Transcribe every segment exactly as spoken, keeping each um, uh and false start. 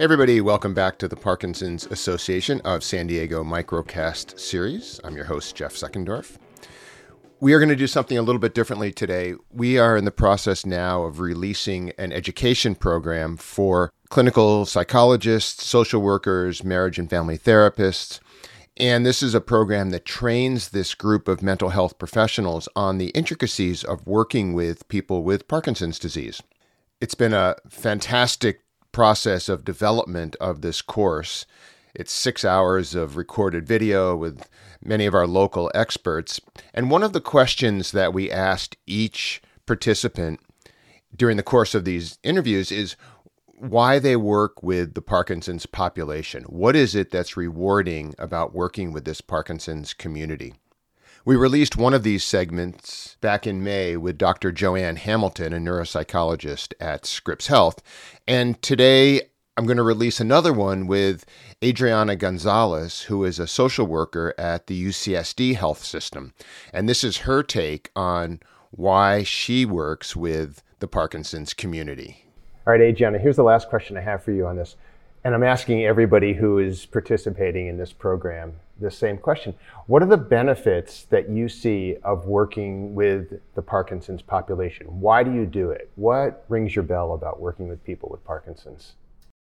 Everybody, welcome back to the Parkinson's Association of San Diego Microcast series. I'm your host, Jeff Seckendorf. We are going to do something a little bit differently today. We are in the process now of releasing an education program for clinical psychologists, social workers, marriage and family therapists. And this is a program that trains this group of mental health professionals on the intricacies of working with people with Parkinson's disease. It's been a fantastic process of development of this course. It's six hours of recorded video with many of our local experts. And one of the questions that we asked each participant during the course of these interviews is why they work with the Parkinson's population. What is it that's rewarding about working with this Parkinson's community? We released one of these segments back in May with Doctor Joanne Hamilton, a neuropsychologist at Scripps Health. And today I'm going to release another one with Adriana Gonzalez, who is a social worker at the U C S D Health System. And this is her take on why she works with the Parkinson's community. All right, Adriana, here's the last question I have for you on this. And I'm asking everybody who is participating in this program this same question. What are the benefits that you see of working with the Parkinson's population? Why do you do it? What rings your bell about working with people with Parkinson's?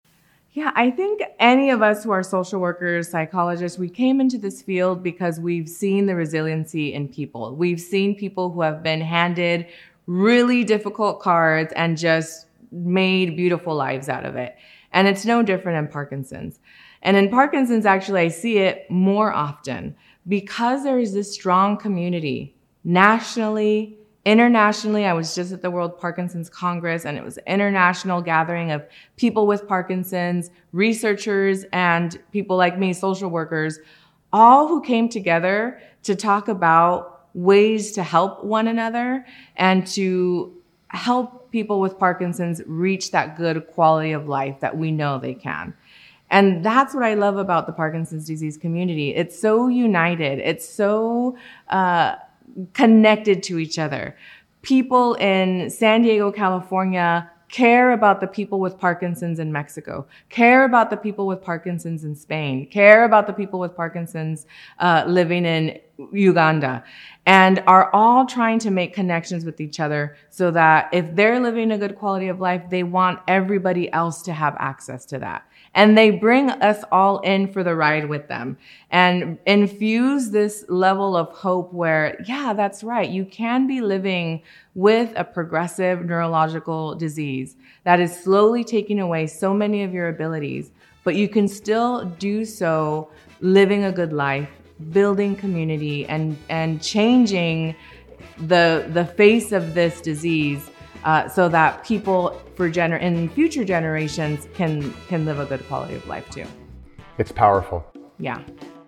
Yeah, I think any of us who are social workers, psychologists, we came into this field because we've seen the resiliency in people. We've seen people who have been handed really difficult cards and just made beautiful lives out of it. And it's no different in Parkinson's. And in Parkinson's, actually, I see it more often because there is this strong community nationally, internationally. I was just at the World Parkinson's Congress, and it was an international gathering of people with Parkinson's, researchers, and people like me, social workers, all who came together to talk about ways to help one another and to help people with Parkinson's reach that good quality of life that we know they can. And that's what I love about the Parkinson's disease community. It's so united. It's so uh, connected to each other. People in San Diego, California care about the people with Parkinson's in Mexico, care about the people with Parkinson's in Spain, care about the people with Parkinson's uh, living in Uganda, and are all trying to make connections with each other so that if they're living a good quality of life, they want everybody else to have access to that. And they bring us all in for the ride with them and infuse this level of hope where, yeah, that's right. You can be living with a progressive neurological disease that is slowly taking away so many of your abilities, but you can still do so living a good life, building community, and, and changing the, the face of this disease Uh, so that people for gener- in future generations can can live a good quality of life too. It's powerful. Yeah.